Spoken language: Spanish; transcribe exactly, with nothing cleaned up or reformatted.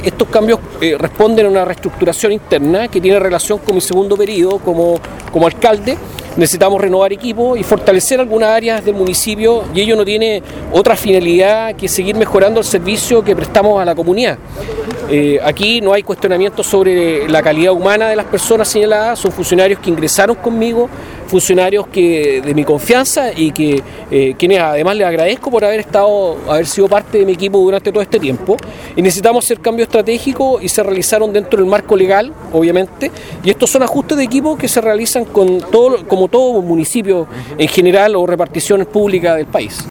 estos cambios eh, responden a una reestructuración interna que tiene relación con mi segundo periodo como, como alcalde. Necesitamos renovar equipo y fortalecer algunas áreas del municipio, y ello no tiene otra finalidad que seguir mejorando el servicio que prestamos a la comunidad. Eh, aquí no hay cuestionamiento sobre la calidad humana de las personas señaladas, son funcionarios que ingresaron conmigo, funcionarios que de mi confianza y que eh, quienes además les agradezco por haber estado, haber sido parte de mi equipo durante todo este tiempo. Y necesitamos hacer cambios estratégicos y se realizaron dentro del marco legal, obviamente, y estos son ajustes de equipo que se realizan con todo, como todo municipio en general o reparticiones públicas del país.